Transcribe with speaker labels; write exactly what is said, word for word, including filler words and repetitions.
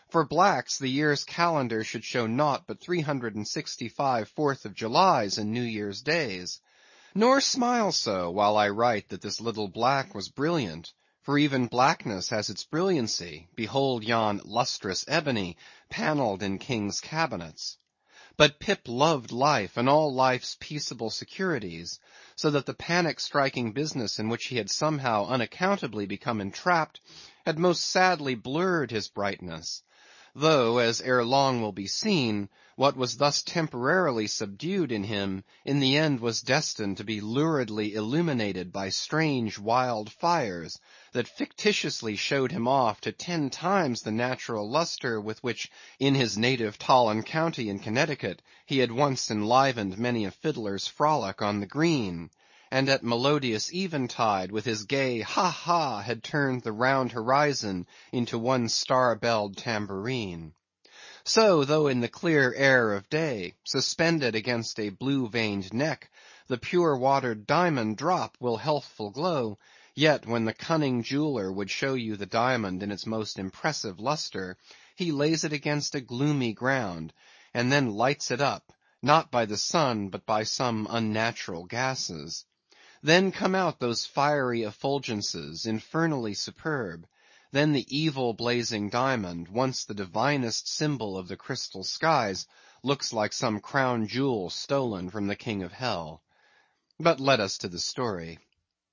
Speaker 1: For blacks, the year's calendar should show naught but three hundred and sixty-five Fourth of Julys and New Year's days. Nor smile so, while I write that this little black was brilliant; for even blackness has its brilliancy. Behold yon lustrous ebony, panelled in kings' cabinets. But Pip loved life, and all life's peaceable securities; so that the panic‐striking business in which he had somehow unaccountably become entrapped, had most sadly blurred his brightness; though, as ere long will be seen, what was thus temporarily subdued in him, in the end was destined to be luridly illuminated by strange wild fires, that fictitiously showed him off to ten times the natural lustre with which, in his native Tolland County in Connecticut, he had once enlivened many a fiddler's frolic on the green; and at melodious eventide, with his gay ha! ha! had turned the round horizon into one star‐belled tambourine. So, though in the clear air of day, suspended against a blue‐veined neck, the pure‐watered diamond drop will healthful glow, yet when the cunning jeweller would show you the diamond in its most impressive lustre, he lays it against a gloomy ground, and then lights it up, not by the sun, but by some unnatural gases. Then come out those fiery effulgences, infernally superb; then the evil blazing diamond, once the divinest symbol of the crystal skies, looks like some crown jewel stolen from the king of hell. But let us to the story.